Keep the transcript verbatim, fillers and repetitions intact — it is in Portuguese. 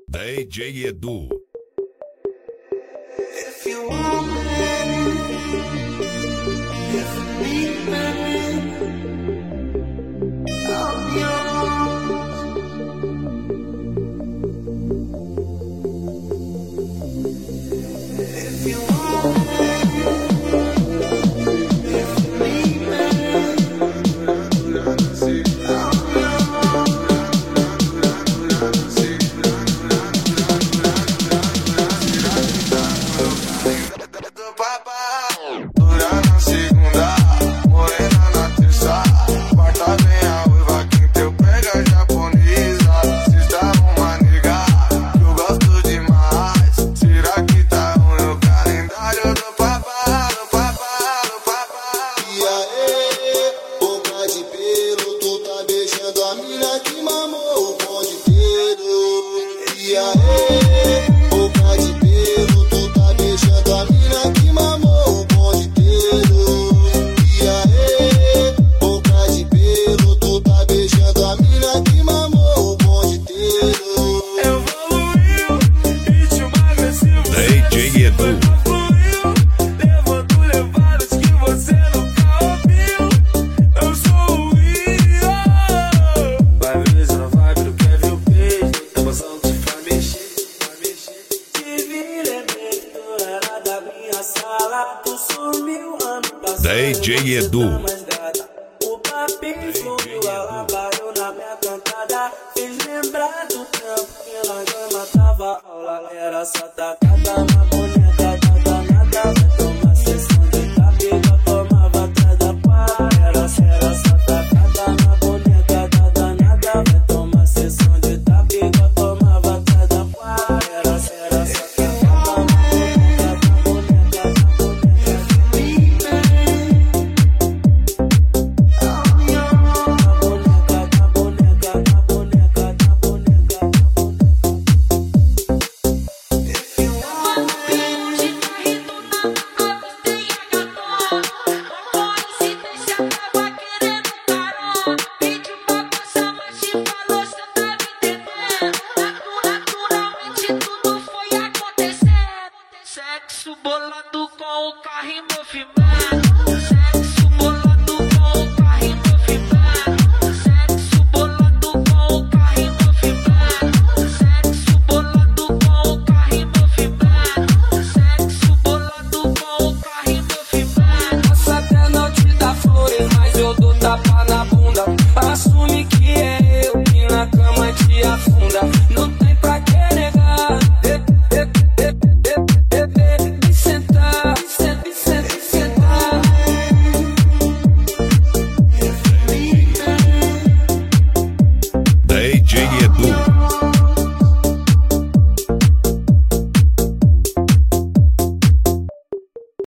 D J Edu. If you want me, if you need me, I'm yours. If you want me, if you need me, I'm yours. D J Edu. O papinho fluiu, ela parou na minha cantada. Fiz lembrar do tempo que na gama tava aula. Era só tacada na boneca da danada. Vai tomar sessão de cabelo, tomava atrás da quadra. Era, era só tacada na boneca da danada. Vai tomar sessão de cabelo, tomava atrás da quadra. Era, era só tacada na boneca da boneca da boneca. Sexo bolado com o carro em movimento. Sexo bolado com o carro em movimento. Sexo bolado com o carro em movimento. Sexo bolado com o carro em movimento. Sexo bolado com o carro em movimento. Posso até não te dar flores, mas eu dou tapa na bunda. Assume que é eu que na cama te afunda.